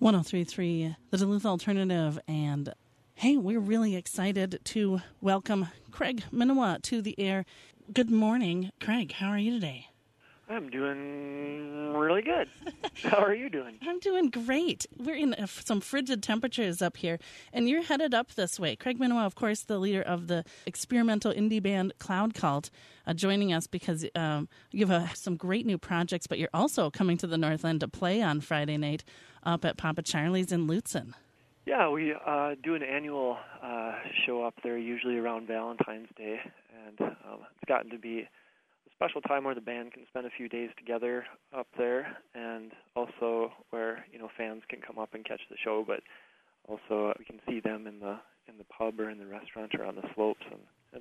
103.3, the Duluth Alternative, and hey, we're really excited to welcome Craig Minowa to the air. Good morning, Craig. How are you today? I'm doing really good. How are you doing? I'm doing great. We're in some frigid temperatures up here, and you're headed up this way. Craig Minowa, of course, the leader of the experimental indie band Cloud Cult, joining us because you have some great new projects, but you're also coming to the North End to play on Friday night up at Papa Charlie's in Lutsen. Yeah, we do an annual show up there, usually around Valentine's Day, and it's gotten to be a special time where the band can spend a few days together up there, and also where fans can come up and catch the show, but also we can see them in the pub or in the restaurant or on the slopes, and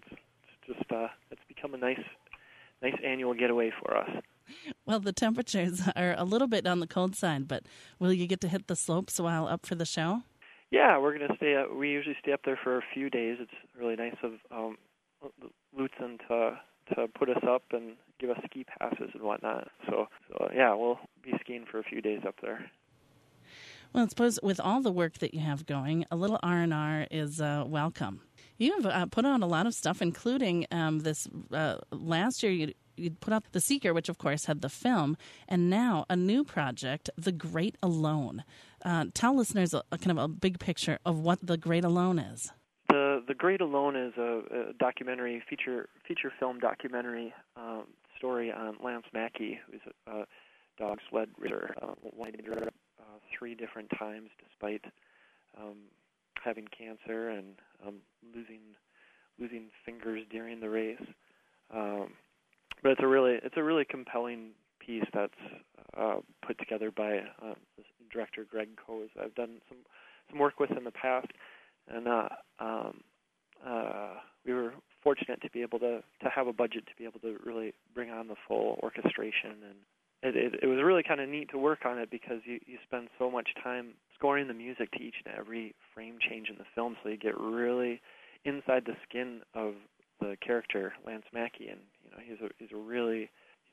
it's become a nice annual getaway for us. Well, the temperatures are a little bit on the cold side, but will you get to hit the slopes while up for the show? Yeah, we're going to stay up. We usually stay up there for a few days. It's really nice of Lutsen to put us up and give us ski passes and whatnot. So yeah, we'll be skiing for a few days up there. Well, I suppose with all the work that you have going, a little R&R is welcome. You have put on a lot of stuff, including this last year you put out The Seeker, which of course had the film, and now a new project, The Great Alone. Tell listeners kind of a big picture of what The Great Alone is. The Great Alone is a documentary, feature film documentary story on Lance Mackey, who's a dog sled racer, won 3 different times despite having cancer and losing fingers during the race. But it's a really compelling piece that's put together by director Greg Coes. I've done some work with in the past, and we were fortunate to be able to have a budget to be able to really bring on the full orchestration, and it was really kind of neat to work on it because you spend so much time scoring the music to each and every frame change in the film, so you get really inside the skin of the character Lance Mackey, and he's a really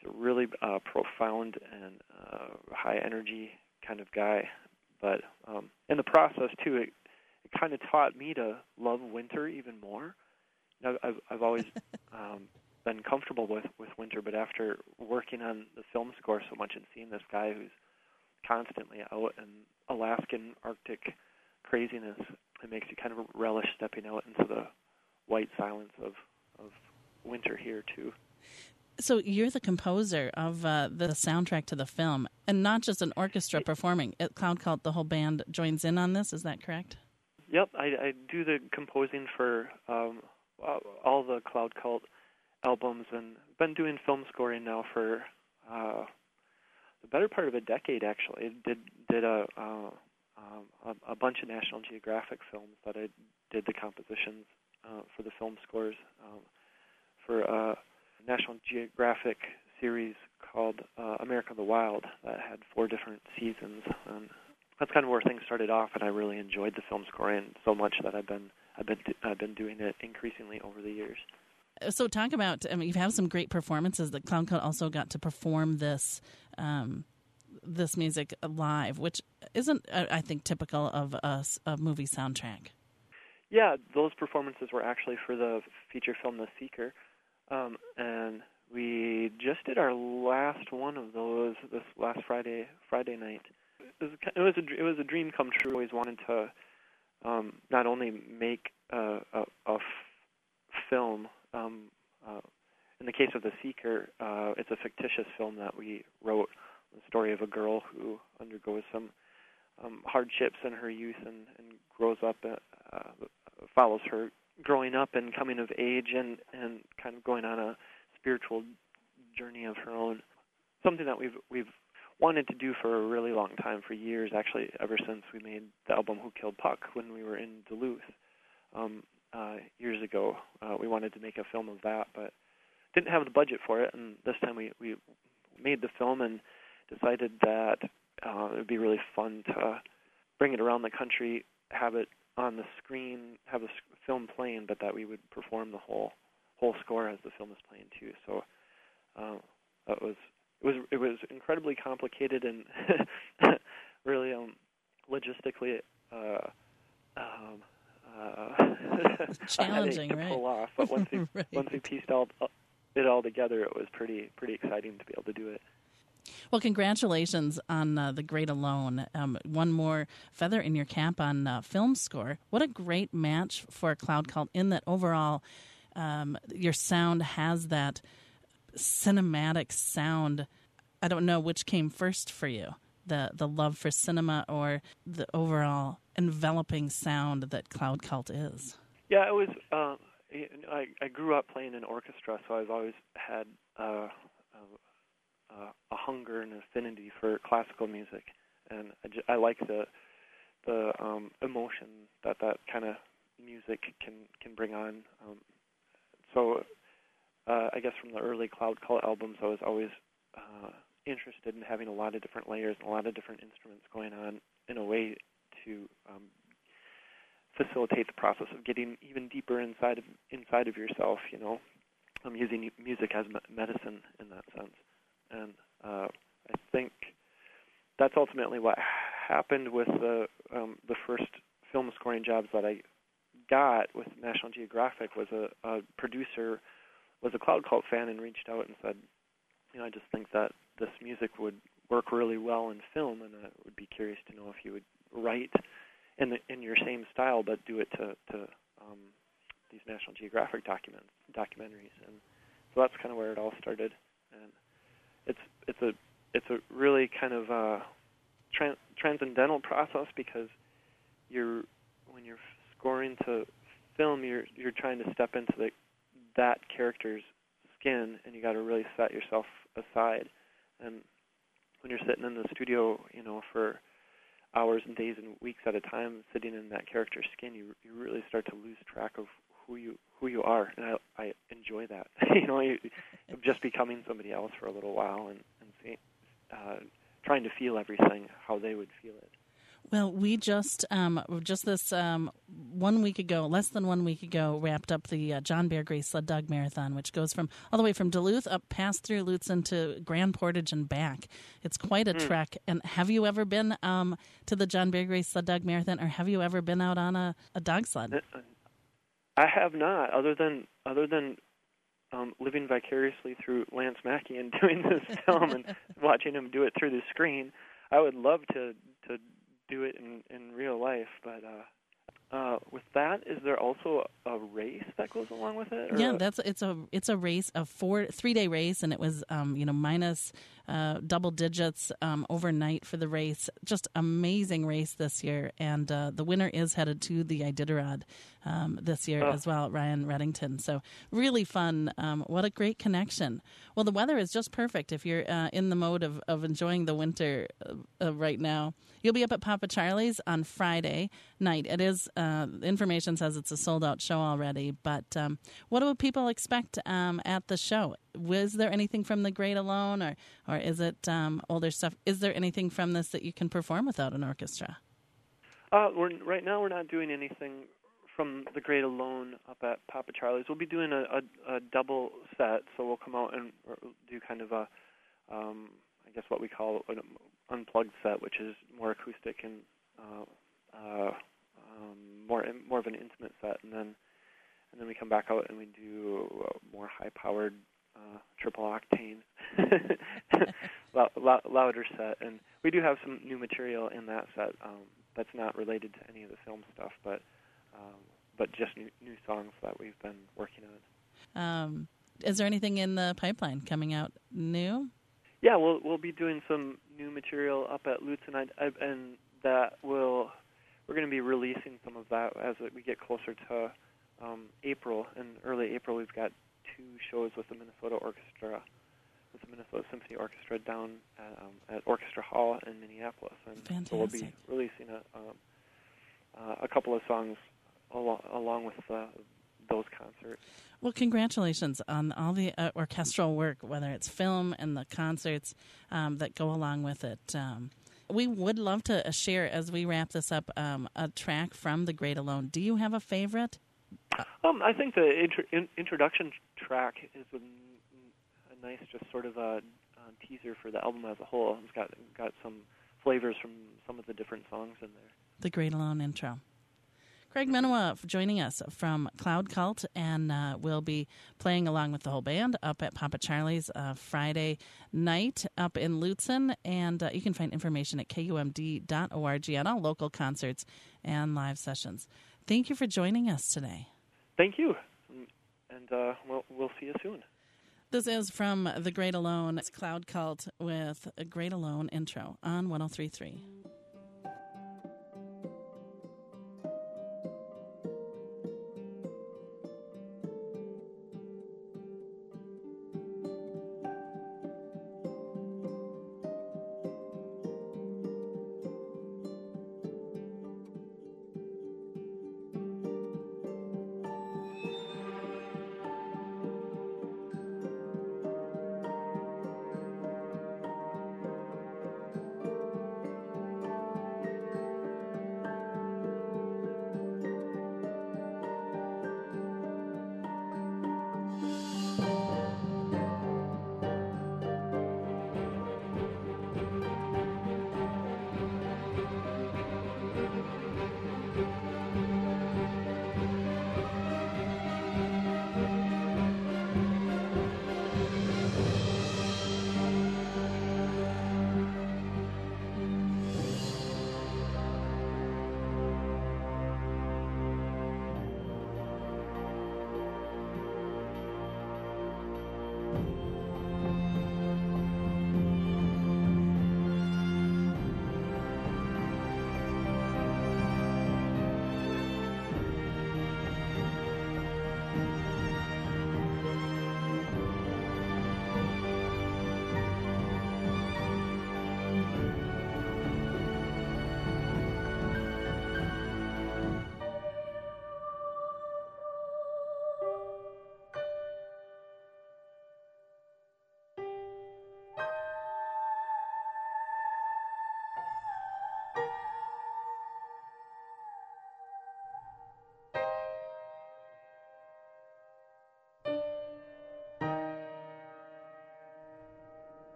profound and high energy kind of guy. But in the process too, it kind of taught me to love winter even more. I've always been comfortable with winter, but after working on the film score so much and seeing this guy who's constantly out in Alaskan Arctic craziness, it makes you kind of relish stepping out into the white silence of winter here too. So you're the composer of the soundtrack to the film, and not just an orchestra performing. At Cloud Cult, the whole band joins in on this. Is that correct? Yep, I do the composing for all the Cloud Cult albums, and been doing film scoring now for the better part of a decade. Actually, did a bunch of National Geographic films that I did the compositions for the film scores for a National Geographic series called America the Wild that had 4 different seasons, and that's kind of where things started off. And I really enjoyed the film scoring so much that I've been doing it increasingly over the years. So talk about, you've had some great performances. The Cloud Cult also got to perform this music live, which isn't, I think, typical of a movie soundtrack. Yeah, those performances were actually for the feature film The Seeker, and we just did our last one of those this last Friday night. It was a dream come true. I always wanted to not only make a film. In the case of The Seeker, it's a fictitious film that we wrote, the story of a girl who undergoes some hardships in her youth and grows up, follows her growing up and coming of age and kind of going on a spiritual journey of her own. Something that we've wanted to do for a really long time, for years, actually, ever since we made the album Who Killed Puck when we were in Duluth years ago. We wanted to make a film of that, but didn't have the budget for it, and this time we made the film and decided that it would be really fun to bring it around the country, have it on the screen, have the film playing, but that we would perform the whole score as the film is playing too. So it was incredibly complicated and really logistically challenging, to right? pull off. But once we right. once we pieced it all together, it was pretty exciting to be able to do it. Well, congratulations on The Great Alone. One more feather in your cap on film score. What a great match for Cloud Cult in that overall your sound has that cinematic sound. I don't know which came first for you, the love for cinema or the overall enveloping sound that Cloud Cult is. Yeah, it was. I grew up playing in orchestra, so I've always had a hunger and affinity for classical music, and I like the emotion that kind of music can bring on. So I guess from the early Cloud Cult albums, I was always interested in having a lot of different layers and a lot of different instruments going on in a way to facilitate the process of getting even deeper inside of yourself. You know, using music as medicine in that sense, and I think that's ultimately what happened with the first film scoring jobs that I got with National Geographic. Was a producer was a Cloud Cult fan and reached out and said, you know, I just think that this music would work really well in film, and I would be curious to know if you would write in your same style, but do it to these National Geographic documentaries. And so that's kind of where it all started. And it's a really kind of transcendental process, because when you're scoring to film, you're trying to step into that character's skin, and you got to really set yourself aside. And when you're sitting in the studio, you know, for hours and days and weeks at a time, sitting in that character's skin, you really start to lose track of who you are, and I enjoy that. You know, of just becoming somebody else for a little while and trying to feel everything how they would feel it. Well, we just this 1 week ago, less than 1 week ago, wrapped up the John Bear Grace Sled Dog Marathon, which goes all the way from Duluth up past through Lutsen to Grand Portage and back. It's quite a trek. And have you ever been to the John Bear Grace Sled Dog Marathon, or have you ever been out on a dog sled? I have not, other than living vicariously through Lance Mackey and doing this film and watching him do it through the screen. I would love to do it in real life, but with that, is there also a race that goes along with it? Yeah, it's a race, a 3-day race, and it was minus double digits overnight for the race. Just amazing race this year, and the winner is headed to the Iditarod this year as well, Ryan Reddington. So really fun. What a great connection. Well, the weather is just perfect if you're in the mode of enjoying the winter right now. You'll be up at Papa Charlie's on Friday night. It is, information says it's a sold-out show already, but what do people expect at the show? Was there anything from The Great Alone, or is it older stuff? Is there anything from this that you can perform without an orchestra? Right now we're not doing anything from The Great Alone up at Papa Charlie's. We'll be doing a double set, so we'll come out and do kind of a, I guess what we call an unplugged set, which is more acoustic and more of an intimate set, and then we come back out and we do a more high-powered triple octane louder set. And we do have some new material in that set that's not related to any of the film stuff, but just new songs that we've been working on. Is there anything in the pipeline coming out new? Yeah, we'll be doing some new material up at Lutz, and that we're going to be releasing some of that as we get closer to April. In early April, we've got 2 shows with the Minnesota Symphony Orchestra down at Orchestra Hall in Minneapolis, and Fantastic. So we'll be releasing a couple of songs along with those concerts. Well, congratulations on all the orchestral work, whether it's film and the concerts that go along with it. We would love to share, as we wrap this up, a track from The Great Alone. Do you have a favorite? I think the introduction track is a nice, just sort of a teaser for the album as a whole. It's got some flavors from some of the different songs in there. The Great Alone intro. Craig Minowa joining us from Cloud Cult, and we'll be playing along with the whole band up at Papa Charlie's Friday night up in Lutsen, and you can find information at kumd.org on all local concerts and live sessions. Thank you for joining us today. Thank you, and we'll see you soon. This is from The Great Alone. It's Cloud Cult with a Great Alone intro on 103.3.